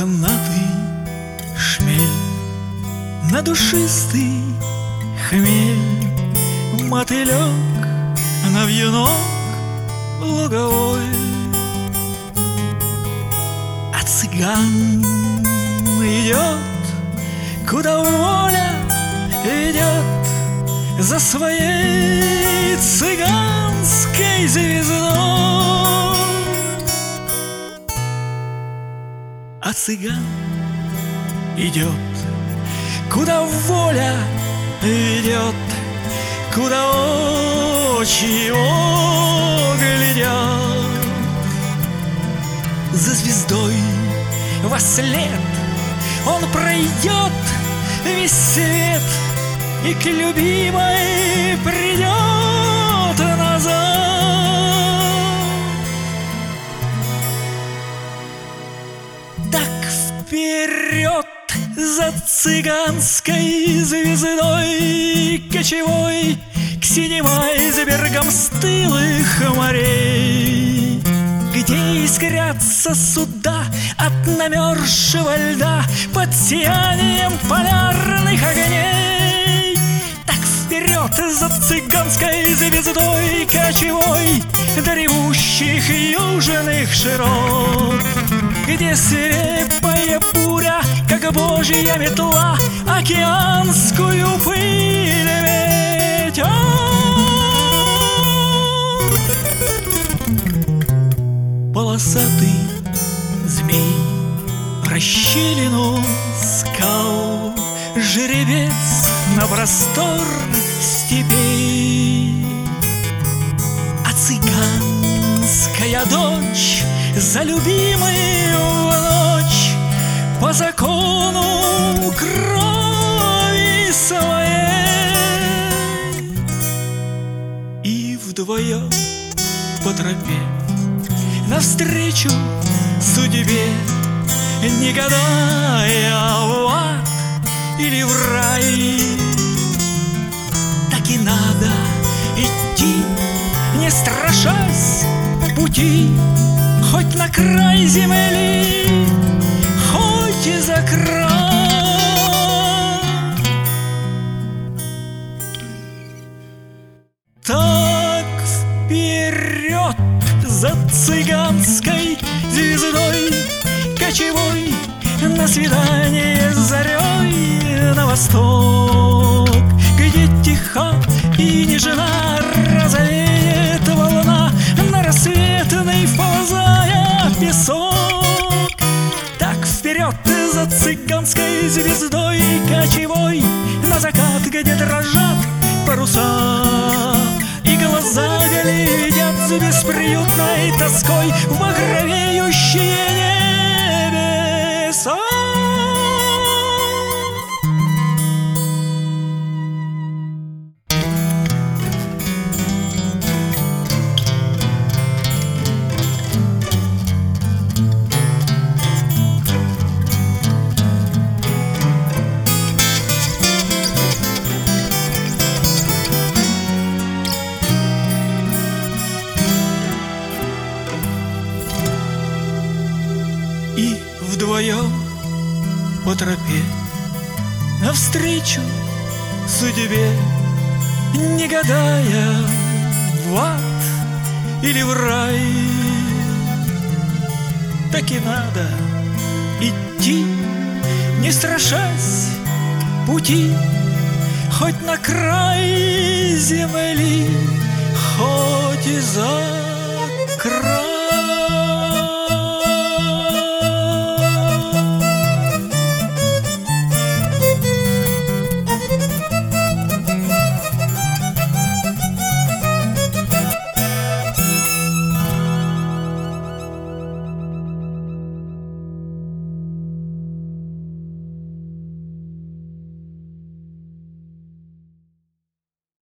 мохнатый шмель, на душистый хмель, мотылек на вьюнок луговой. А цыган идет, куда воля ведет, за своей цыганской звездой. А цыган идет, куда воля ведет, куда очи его глядят. За звездой вослед он пройдет весь свет и к любимой придет назад. Так вперед за цыганской звездой кочевой к синим айсбергам стылых морей, где искрятся суда от намерзшего льда под сиянием полярных огней. Так вперед за цыганской звездой кочевой до ревущих южных широт, где свирепая буря, как божья метла, океанскую пыль метет. Полосатый змей расщелину скал, жеребец на простор степей. А цыганская дочь за любимой в ночь по закону крови своей. И вдвоем по тропе навстречу судьбе, не гадая, в ад или в рай, так и надо идти, не страшась пути, хоть на край земли, хоть и за край. Так вперед за цыганской звездой кочевой на свидание с зарей на восток, где тиха и нежна розовеет волна, на рассветный вползая в песок. Так вперед за цыганской звездой кочевой на закат, где дрожат паруса, и глаза глядят с бесприютной тоской в багровеющие небеса. И вдвоем по тропе навстречу судьбе, не гадая, в ад или в рай, так и надо идти, не страшась пути, хоть на край земли, хоть и за